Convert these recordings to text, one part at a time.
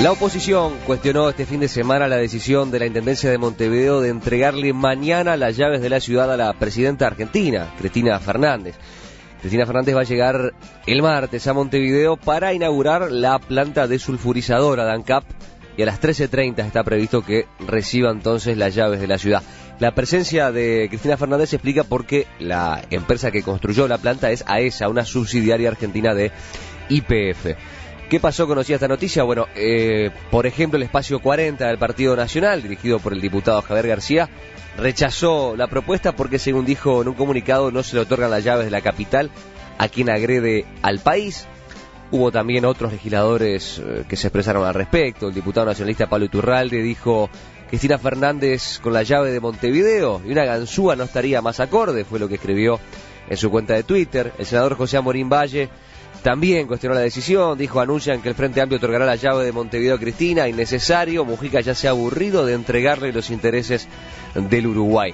La oposición cuestionó este fin de semana la decisión de la Intendencia de Montevideo de entregarle mañana las llaves de la ciudad a la presidenta argentina, Cristina Fernández. Cristina Fernández va a llegar el martes a Montevideo para inaugurar la planta desulfurizadora de ANCAP y a las 13:30 está previsto que reciba entonces las llaves de la ciudad. La presencia de Cristina Fernández se explica porque la empresa que construyó la planta es AESA, una subsidiaria argentina de YPF. ¿Qué pasó? Conocía esta noticia. Bueno, por ejemplo, el espacio 40 del Partido Nacional, dirigido por el diputado Javier García, rechazó la propuesta porque, según dijo en un comunicado, no se le otorgan las llaves de la capital a quien agrede al país. Hubo también otros legisladores que se expresaron al respecto. El diputado nacionalista Pablo Iturralde dijo: Cristina Fernández con la llave de Montevideo y una ganzúa no estaría más acorde, fue lo que escribió en su cuenta de Twitter. El senador José Amorín Valle también cuestionó la decisión, dijo: anuncian que el Frente Amplio otorgará la llave de Montevideo a Cristina, innecesario, Mujica ya se ha aburrido de entregarle los intereses del Uruguay.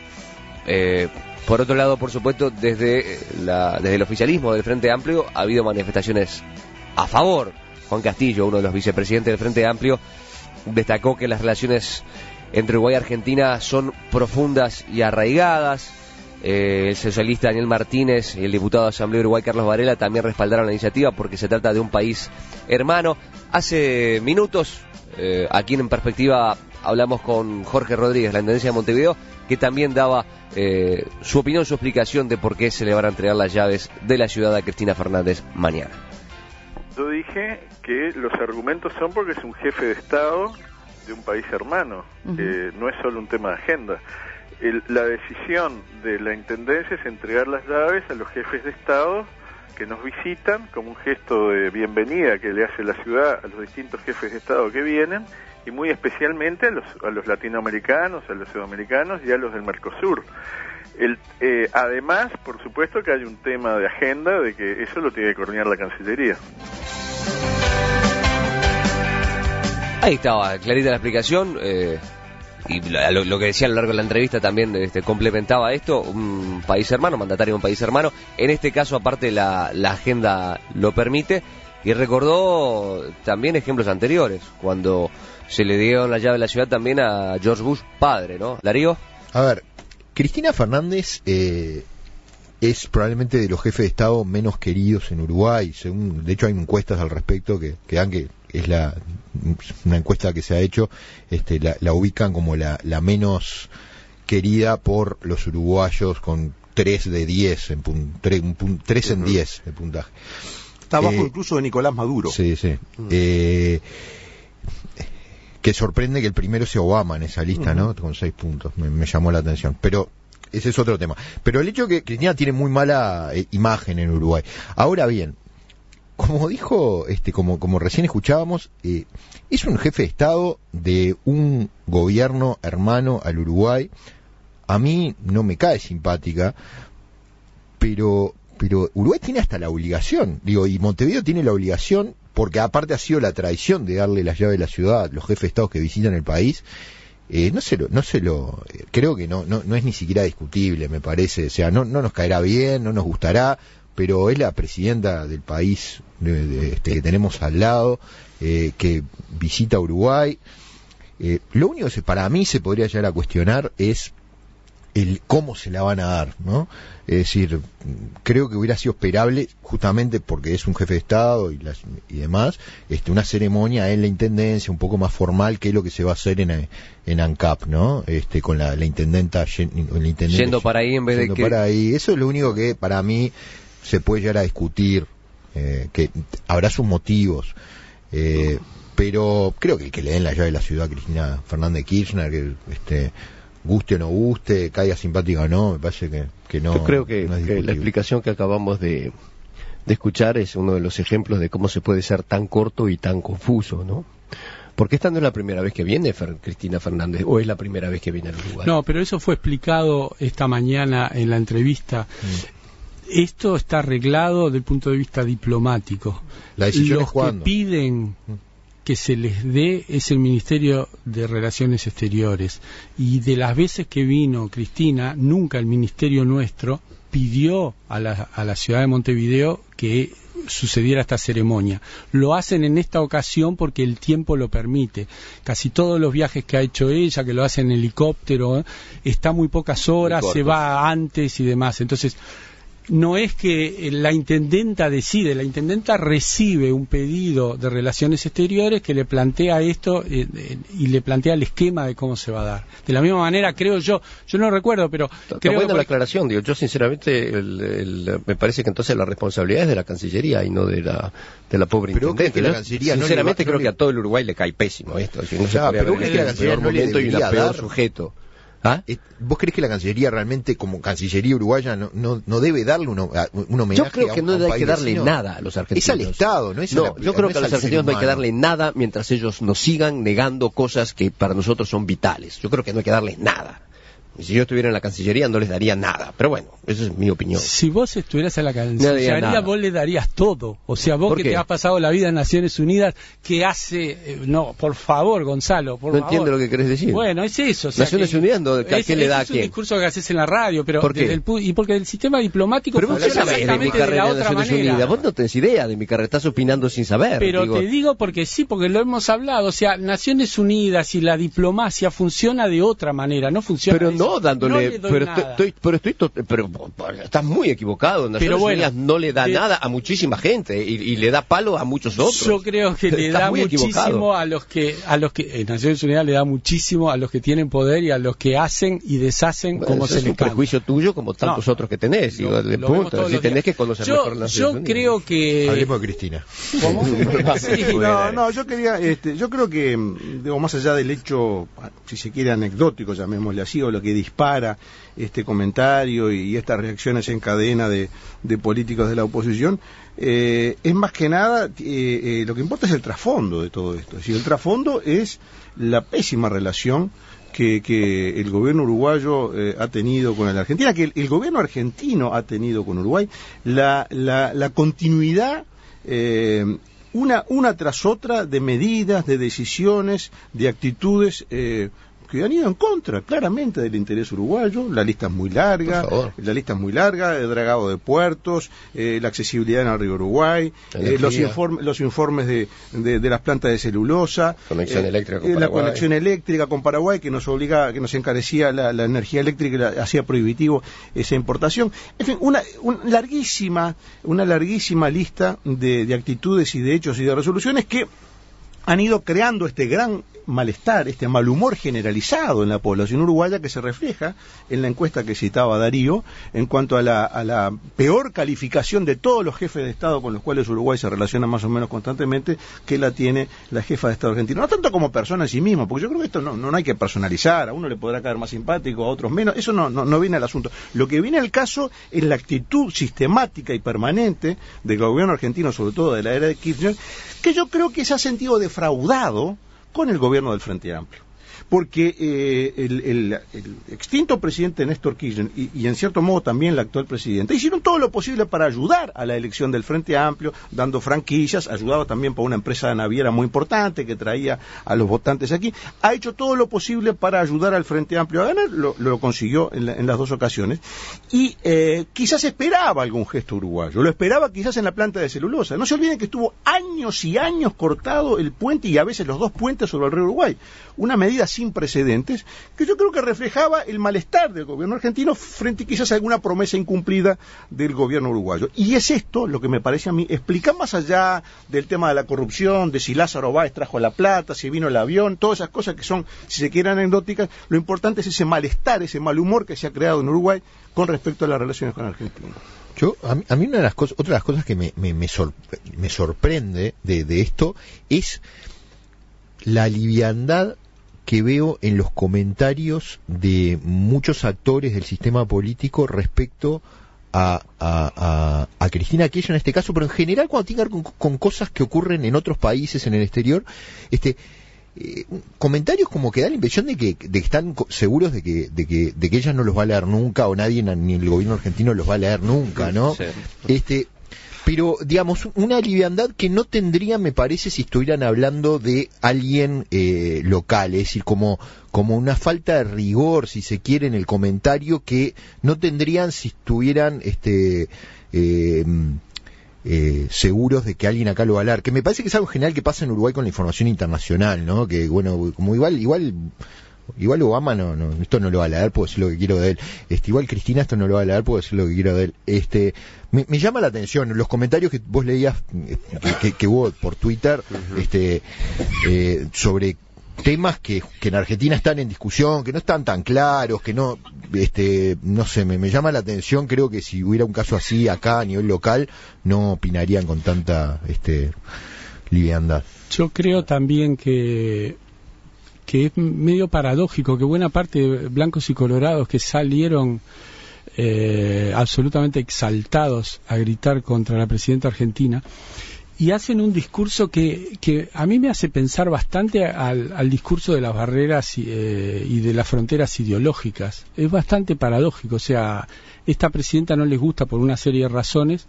Por otro lado, por supuesto, desde el oficialismo del Frente Amplio ha habido manifestaciones a favor. Juan Castillo, uno de los vicepresidentes del Frente Amplio, destacó que las relaciones entre Uruguay y Argentina son profundas y arraigadas. El socialista Daniel Martínez y el diputado de Asamblea de Uruguay Carlos Varela también respaldaron la iniciativa porque se trata de un país hermano. Hace minutos, aquí en Perspectiva, hablamos con Jorge Rodríguez, la Intendencia de Montevideo, que también daba su opinión, su explicación de por qué se le van a entregar las llaves de la ciudad a Cristina Fernández mañana. Yo dije que los argumentos son porque es un jefe de Estado de un país hermano, no es solo un tema de agenda. La decisión de la Intendencia es entregar las llaves a los jefes de Estado que nos visitan como un gesto de bienvenida que le hace la ciudad a los distintos jefes de Estado que vienen, y muy especialmente a los latinoamericanos, a los sudamericanos y a los del Mercosur. Además, por supuesto que hay un tema de agenda de que eso lo tiene que coordinar la Cancillería. Ahí estaba, clarita la explicación. Y lo que decía a lo largo de la entrevista también complementaba esto: un país hermano, mandatario de un país hermano. En este caso, aparte, la agenda lo permite. Y recordó también ejemplos anteriores, cuando se le dieron la llave de la ciudad también a George Bush padre, ¿no? ¿Darío? A ver, Cristina Fernández es probablemente de los jefes de Estado menos queridos en Uruguay. De hecho, hay encuestas al respecto que dan que es una encuesta que se ha hecho, la ubican como la menos querida por los uruguayos, con 3 de 10, 3 en 10 de puntaje. Está abajo incluso de Nicolás Maduro. Sí. Que sorprende que el primero sea Obama en esa lista, ¿no? Con 6 puntos, me llamó la atención. Pero ese es otro tema. Pero el hecho que Cristina tiene muy mala imagen en Uruguay. Ahora bien, como dijo, como recién escuchábamos, es un jefe de Estado de un gobierno hermano al Uruguay. A mí no me cae simpática, pero Uruguay tiene hasta la obligación, y Montevideo tiene la obligación, porque aparte ha sido la tradición de darle las llaves de la ciudad a los jefes de Estado que visitan el país. Creo que no es ni siquiera discutible, me parece. O sea, no nos caerá bien, no nos gustará, pero es la presidenta del país que tenemos al lado, que visita Uruguay. Lo único que para mí se podría llegar a cuestionar es el cómo se la van a dar, ¿no? Es decir, creo que hubiera sido esperable, justamente porque es un jefe de Estado y demás, una ceremonia en la Intendencia un poco más formal que lo que se va a hacer en ANCAP, ¿no? Con la intendenta yendo para ahí en vez de que... para ahí. Eso es lo único que para mí se puede llegar a discutir, que habrá sus motivos, pero creo que el que le den la llave de la ciudad a Cristina Fernández Kirchner, que guste o no guste, caiga simpática o no, me parece que no. Yo creo que la explicación que acabamos de escuchar es uno de los ejemplos de cómo se puede ser tan corto y tan confuso, ¿no? Porque esta no es la primera vez que viene Cristina Fernández, o es la primera vez que viene al Uruguay. No, pero eso fue explicado esta mañana en la entrevista. Esto está arreglado desde el punto de vista diplomático. La decisión Los es cuándo. Que piden que se les dé es el Ministerio de Relaciones Exteriores, y de las veces que vino Cristina, nunca el Ministerio nuestro pidió a la ciudad de Montevideo que sucediera esta ceremonia. Lo hacen en esta ocasión porque el tiempo lo permite. Casi todos los viajes que ha hecho ella, que lo hace en helicóptero, está muy pocas horas, se va antes y demás. Entonces, no es que la intendenta decide, la intendenta recibe un pedido de Relaciones Exteriores que le plantea esto y le plantea el esquema de cómo se va a dar. De la misma manera, creo yo no recuerdo, pero creo buena la aclaración, digo, yo sinceramente me parece que entonces la responsabilidad es de la Cancillería y no de la pobre intendente. La Cancillería sinceramente creo que a todo el Uruguay le cae pésimo esto, no se podría pero ver en el peor momento y el peor sujeto. ¿Ah? ¿Vos crees que la Cancillería realmente, como Cancillería uruguaya, no debe darle un homenaje? Yo creo que no hay que darle vecino? Nada a los argentinos. Es al Estado, ¿no? Yo creo que a los argentinos no hay que darle nada mientras ellos nos sigan negando cosas que para nosotros son vitales. Yo creo que no hay que darles nada. Y si yo estuviera en la Cancillería no les daría nada. Pero bueno, esa es mi opinión. Si vos estuvieras en la Cancillería, vos le darías todo. O sea, vos que te has pasado la vida en Naciones Unidas, ¿qué hace? No, por favor, Gonzalo, por favor. No entiendo lo que querés decir. Bueno, es eso. O sea, Naciones Unidas, ¿qué le da a quién? Es un discurso que haces en la radio, pero ¿por qué? Y porque el sistema diplomático pero vos funciona sabés de mi carrera en Naciones Unidas. Vos no tenés idea de mi carrera, estás opinando sin saber. Pero te digo porque sí, porque lo hemos hablado. O sea, Naciones Unidas y la diplomacia funciona de otra manera, no funciona. Pero no dándole. Pero estás muy equivocado. Naciones Unidas no le da nada a muchísima gente y le da palo a muchos otros. Yo creo que le da muchísimo a los que Naciones Unidas le da muchísimo a los que tienen poder y a los que hacen y deshacen como se les canta. Es un prejuicio tuyo como tantos otros que tenés. Si tenés que conocer mejor Naciones Unidas. Yo creo que hablemos de Cristina. ¿Cómo? Sí, yo quería, yo creo que más allá del hecho, si se quiere anecdótico, llamémosle así, o lo que dispara este comentario y estas reacciones en cadena de políticos de la oposición, es más que nada lo que importa es el trasfondo de todo esto. Es decir, el trasfondo es la pésima relación que el gobierno uruguayo ha tenido con la Argentina, que el gobierno argentino ha tenido con Uruguay, la continuidad una tras otra de medidas, de decisiones, de actitudes que han ido en contra claramente del interés uruguayo. La lista es muy larga, el dragado de puertos, la accesibilidad en el río Uruguay, los informes de las plantas de celulosa, la conexión eléctrica con Paraguay que nos encarecía la energía eléctrica y hacía prohibitivo esa importación. En fin, una larguísima lista de actitudes y de hechos y de resoluciones que han ido creando este gran malestar, este mal humor generalizado en la población uruguaya, que se refleja en la encuesta que citaba Darío en cuanto a la peor calificación de todos los jefes de Estado con los cuales Uruguay se relaciona más o menos constantemente, que la tiene la jefa de Estado argentina. No tanto como persona en sí misma, porque yo creo que esto no hay que personalizar, a uno le podrá caer más simpático, a otros menos, eso no viene al asunto. Lo que viene al caso es la actitud sistemática y permanente del gobierno argentino, sobre todo de la era de Kirchner, que yo creo que se ha sentido defraudado con el gobierno del Frente Amplio. Porque el extinto presidente Néstor Kirchner y en cierto modo también la actual presidenta hicieron todo lo posible para ayudar a la elección del Frente Amplio, dando franquicias, ayudaba también por una empresa naviera muy importante que traía a los votantes aquí, ha hecho todo lo posible para ayudar al Frente Amplio a ganar, lo consiguió en las dos ocasiones, y quizás esperaba algún gesto uruguayo, lo esperaba quizás en la planta de celulosa. No se olviden que estuvo años y años cortado el puente y a veces los dos puentes sobre el río Uruguay, una medida sin precedentes, que yo creo que reflejaba el malestar del gobierno argentino frente quizás a alguna promesa incumplida del gobierno uruguayo. Y es esto lo que me parece a mí, explica más allá del tema de la corrupción, de si Lázaro Báez trajo la plata, si vino el avión, todas esas cosas que son, si se quieren, anecdóticas, lo importante es ese malestar, ese mal humor que se ha creado en Uruguay con respecto a las relaciones con Argentina. A mí otra de las cosas que me sorprende de esto es la liviandad que veo en los comentarios de muchos actores del sistema político respecto a Cristina Kirchner en este caso, pero en general cuando tiene que ver con cosas que ocurren en otros países, en el exterior, comentarios como que da la impresión de que están seguros de que ella no los va a leer nunca, o nadie, ni el gobierno argentino los va a leer nunca, ¿no? Sí. Pero, digamos, una liviandad que no tendría, me parece, si estuvieran hablando de alguien local, es decir, como una falta de rigor, si se quiere, en el comentario, que no tendrían si estuvieran seguros de que alguien acá lo va a leer, que me parece que es algo general que pasa en Uruguay con la información internacional, ¿no? Que bueno, como igual Obama esto no lo va a leer, puedo decir lo que quiero de él. Igual Cristina esto no lo va a leer, puedo decir lo que quiero de él. Me llama la atención los comentarios que vos leías que hubo por Twitter, sobre temas que en Argentina están en discusión, que no están tan claros, que no sé, me llama la atención. Creo que si hubiera un caso así acá a nivel local, no opinarían con tanta liviandad. Yo creo también que es medio paradójico que buena parte de blancos y colorados que salieron absolutamente exaltados a gritar contra la presidenta argentina y hacen un discurso que a mí me hace pensar bastante al discurso de las barreras y de las fronteras ideológicas. Es bastante paradójico, o sea, esta presidenta no les gusta por una serie de razones.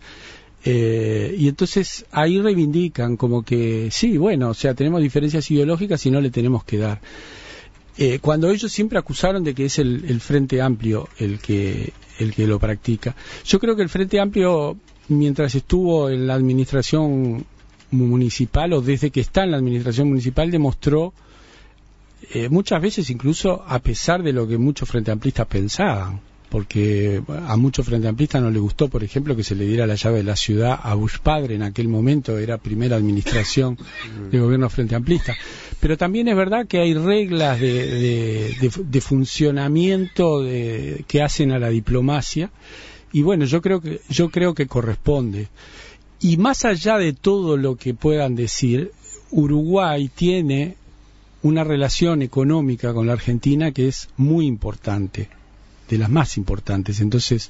Y entonces ahí reivindican como que sí, bueno, o sea, tenemos diferencias ideológicas y no le tenemos que dar. Cuando ellos siempre acusaron de que es el Frente Amplio el que lo practica. Yo creo que el Frente Amplio, mientras estuvo en la administración municipal o desde que está en la administración municipal, demostró muchas veces, incluso a pesar de lo que muchos Frente Amplistas pensaban, porque a muchos Frente Amplistas no les gustó, por ejemplo, que se le diera la llave de la ciudad a Bush padre. En aquel momento era primera administración de gobierno Frente Amplista. Pero también es verdad que hay reglas de funcionamiento que hacen a la diplomacia, y bueno, yo creo que corresponde. Y más allá de todo lo que puedan decir, Uruguay tiene una relación económica con la Argentina que es muy importante, de las más importantes. Entonces,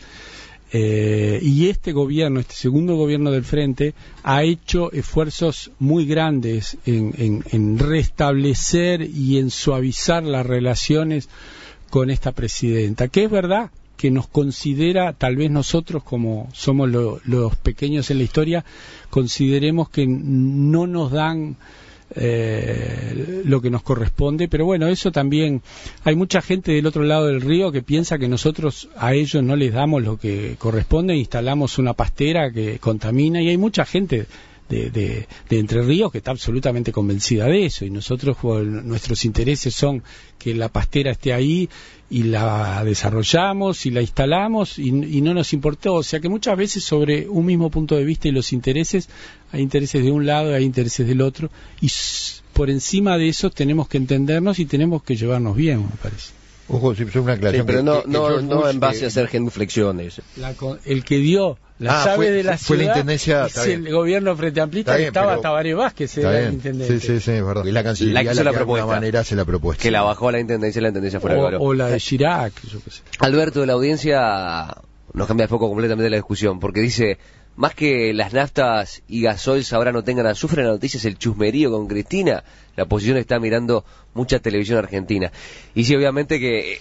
y este segundo gobierno del Frente ha hecho esfuerzos muy grandes en restablecer y en suavizar las relaciones con esta presidenta, que es verdad que nos considera, tal vez nosotros como somos los pequeños en la historia, consideremos que no nos dan lo que nos corresponde, pero bueno, eso también, hay mucha gente del otro lado del río que piensa que nosotros a ellos no les damos lo que corresponde, instalamos una pastera que contamina, y hay mucha gente de Entre Ríos que está absolutamente convencida de eso, y nosotros, nuestros intereses son que la pastera esté ahí y la desarrollamos y la instalamos y no nos importó. O sea que muchas veces sobre un mismo punto de vista y los intereses, hay intereses de un lado y hay intereses del otro, y por encima de eso tenemos que entendernos y tenemos que llevarnos bien, me parece. Ojo, si una aclaración. Sí, pero no en base a hacer genuflexiones. El que dio la llave de la fue ciudad, la intendencia, es el gobierno Frente Amplista, que estaba Tabaré Vázquez, era el intendente. Sí, es verdad. Y la Cancillería la propuesta, manera se la propuesta. Que la bajó a la intendencia fuera de valor. O la de Chirac, yo qué sé. Alberto, de la audiencia nos cambia el foco completamente de la discusión, porque dice, más que las naftas y gasoil ahora no tengan azufre, la noticia es el chusmerío con Cristina. La oposición está mirando mucha televisión argentina. Y sí, obviamente que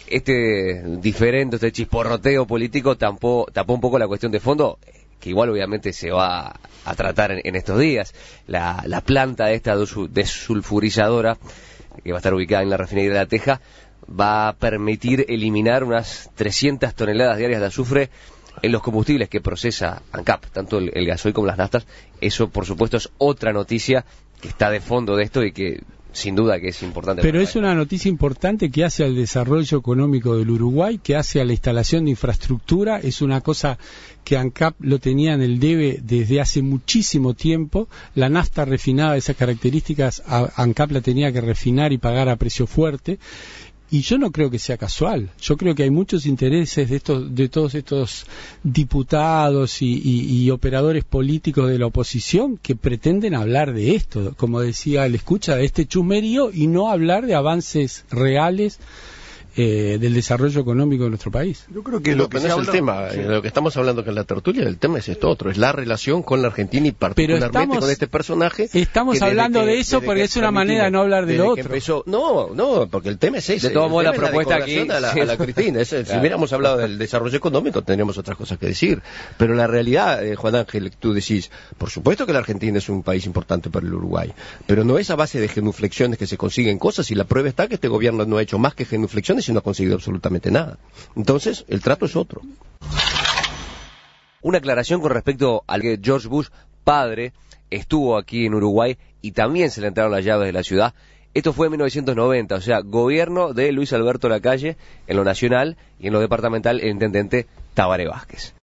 este chisporroteo político tapó un poco la cuestión de fondo, que igual obviamente se va a tratar en estos días. La planta esta desulfurizadora, que va a estar ubicada en la refinería de La Teja, va a permitir eliminar unas 300 toneladas diarias de azufre en los combustibles que procesa ANCAP, tanto el gasoil como las naftas. Eso, por supuesto, es otra noticia que está de fondo de esto y que sin duda que es importante. Pero es una noticia importante que hace al desarrollo económico del Uruguay, que hace a la instalación de infraestructura. Es una cosa que ANCAP lo tenía en el debe desde hace muchísimo tiempo. La nafta refinada de esas características, ANCAP la tenía que refinar y pagar a precio fuerte. Y yo no creo que sea casual. Yo creo que hay muchos intereses de todos estos diputados y operadores políticos de la oposición que pretenden hablar de esto, como decía el escucha, de este chusmerío, y no hablar de avances reales del desarrollo económico de nuestro país. Yo creo que lo que no es el tema, lo que estamos hablando con la tertulia, el tema es esto otro, es la relación con la Argentina y particularmente con este personaje. Estamos hablando de eso porque es una manera de no hablar de lo otro. No, porque el tema es ese. De todos modos, la propuesta aquí a la Cristina. Si hubiéramos hablado del desarrollo económico, tendríamos otras cosas que decir. Pero la realidad, Juan Ángel, tú decís, por supuesto que la Argentina es un país importante para el Uruguay, pero no es a base de genuflexiones que se consiguen cosas, y la prueba está que este gobierno no ha hecho más que genuflexiones y no ha conseguido absolutamente nada. Entonces, el trato es otro. Una aclaración con respecto al que George Bush padre estuvo aquí en Uruguay y también se le entregaron las llaves de la ciudad. Esto fue en 1990, o sea, gobierno de Luis Alberto Lacalle en lo nacional y en lo departamental el intendente Tabaré Vázquez.